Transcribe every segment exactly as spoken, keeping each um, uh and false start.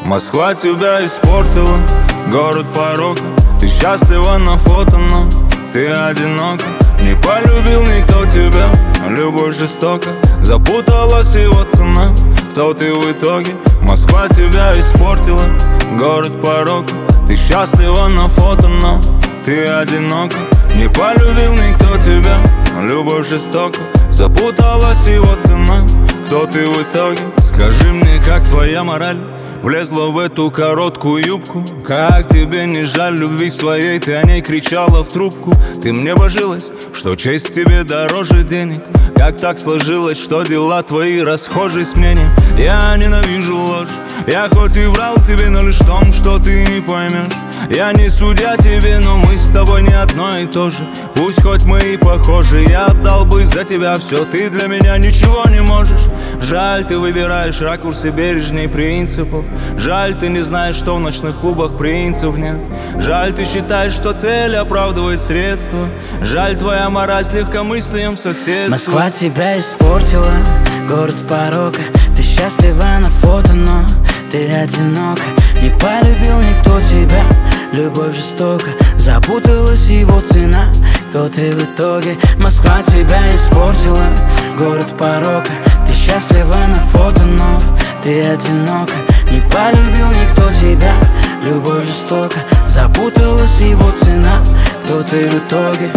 Москва тебя испортила, город порока. Ты счастлива на фото, но ты одинока. Не полюбил никто тебя, любовь жестока. Запуталась его цена, кто ты в итоге? Москва тебя испортила, город порока. Ты счастлива на фото, но ты одинока. Не полюбил никто тебя, любовь жестока. Запуталась его цена, кто ты в итоге? Скажи мне, как твоя мораль влезла в эту короткую юбку? Как тебе не жаль любви своей? Ты о ней кричала в трубку. Ты мне божилась, что честь тебе дороже денег. Как так сложилось, что дела твои расхожи с мнением? Я ненавижу ложь. Я хоть и врал тебе, но лишь в том, что ты не поймешь. Я не судья тебе, но мы с тобой не одно и то же. Пусть хоть мы и похожи, я отдал бы за тебя все. Ты для меня ничего не можешь. Жаль, ты выбираешь ракурсы бережней принципов. Жаль, ты не знаешь, что в ночных клубах принцев нет. Жаль, ты считаешь, что цель оправдывает средства. Жаль, твоя мораль с легкомыслием соседства. Москва тебя испортила, город порока. Ты счастлива на фото, но ты одинока. Не полюбил никто тебя, любовь жестока. Запуталась его цена, кто ты в итоге? Москва тебя испортила, город порока. Ты счастлива на фото, но ты одинока. Не полюбил никто тебя, любовь жестока. Запуталась его цена, кто ты в итоге?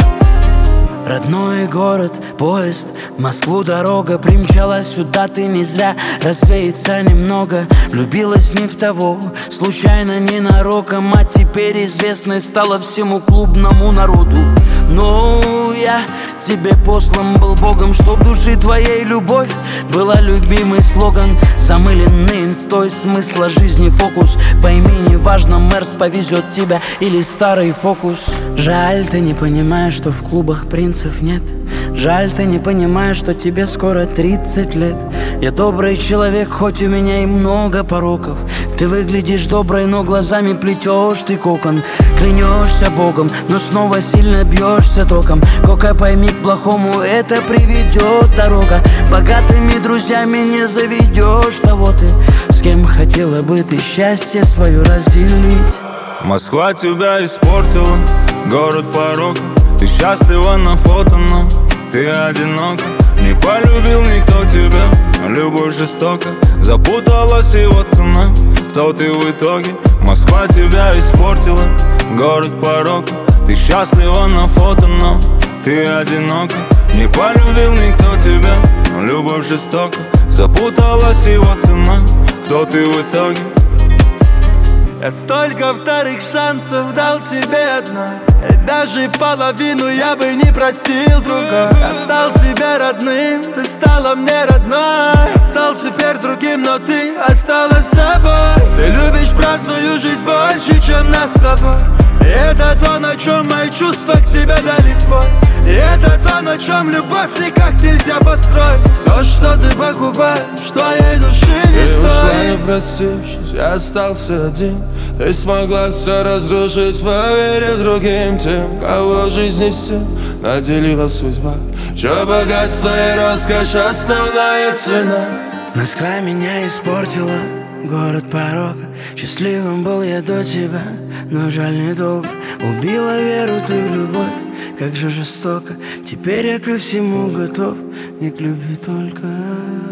Родной город, поезд, в Москву дорога. Примчалась сюда ты не зря, развеяться немного. Влюбилась не в того, случайно, ненароком. А теперь известной стала всему клубному народу. Ну, я тебе послан был Богом, чтоб души твоей любовь была любимый слоган. Замыленный инстой, смысла жизни фокус. Пойми, неважно, Мерс повезет тебя или старый фокус. Жаль, ты не понимаешь, что в клубах принцев нет. Жаль, ты не понимаешь, что тебе скоро тридцать лет. Я добрый человек, хоть у меня и много пороков. Ты выглядишь доброй, но глазами плетешь ты кокон. Клянешься Богом, но снова сильно бьешься током. Кока, пойми, к плохому это приведет дорога. Богатыми друзьями не заведешь того ты, с кем хотела бы ты счастье свое разделить. Москва тебя испортила, город порока. Ты счастлива на фото, но ты одинока. Не полюбил никто тебя, любовь жестока. Запуталась его цена, кто ты в итоге? Москва тебя испортила, город порока. Ты счастлива на фото, но ты одинока. Не полюбил никто тебя, любовь жестока. Запуталась его цена, кто ты в итоге? Я столько вторых шансов дал тебе одна, и даже половину я бы не простил другой. Я стал тебе родным, ты стала мне родной. Я стал теперь другим, но ты осталась собой. Ты любишь праздную жизнь больше, чем нас с тобой. И это то, на чем мои чувства к тебе дали сбой. И это то, на чем любовь никак нельзя построить. Все, что ты покупаешь, твоей души не стоит. Ты ушла, не простившись, я остался один. Ты смогла все разрушить, поверив другим тем, кого жизни всем наделила судьба. Чё богатство и роскошь основная цена. Москва меня испортила, город порока. Счастливым был я до тебя, но жаль недолго. Убила веру ты в любовь, как же жестоко. Теперь я ко всему готов, не к любви только.